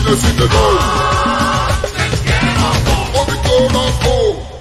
pides y te doy. Oh, mi corazón.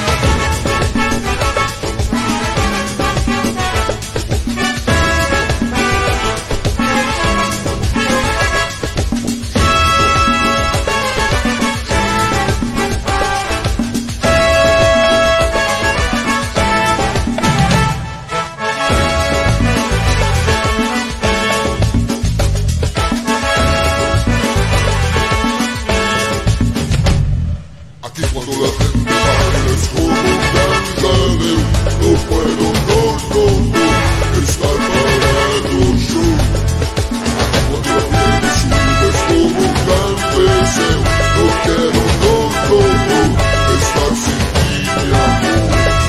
Aquí cuando la gente baila es como un gran jaleo. No puedo, no, estar parado yo. Cuando la gente sube es como un gran deseo. No quiero, no, estar sin ti, mi amor.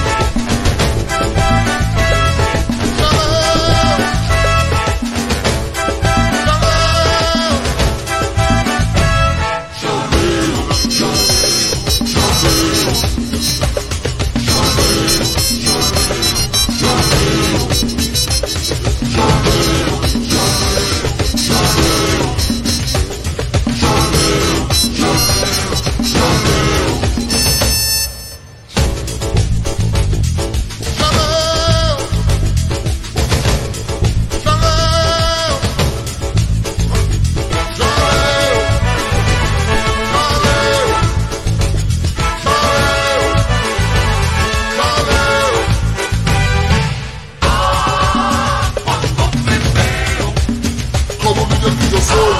Yo soy.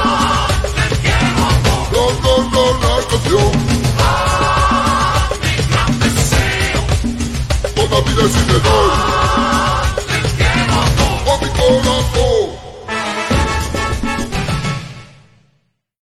No, la canción. Mi gran deseo. Toda vida si te doy.